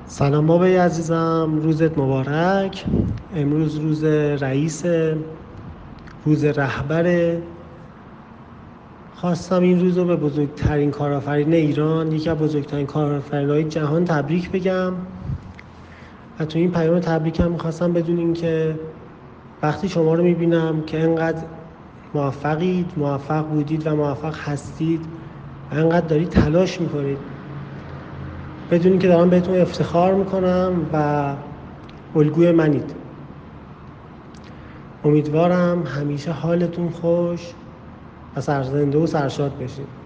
سلام بابای عزیزم، روزت مبارک. امروز روز رئیس، روز رهبره. خواستم این روز رو به بزرگترین کارآفرین ایران، یکی از بزرگترین کارآفرین‌های جهان تبریک بگم. و تو این پیام تبریکم میخواستم بدونین که وقتی شما رو میبینم که انقدر موفق بودید و موفق هستید و انقدر دارید تلاش میکنید، بدونین که دارم بهتون افتخار میکنم و الگوی منید. امیدوارم همیشه حالتون خوش و سرزنده و سرشاد بشید.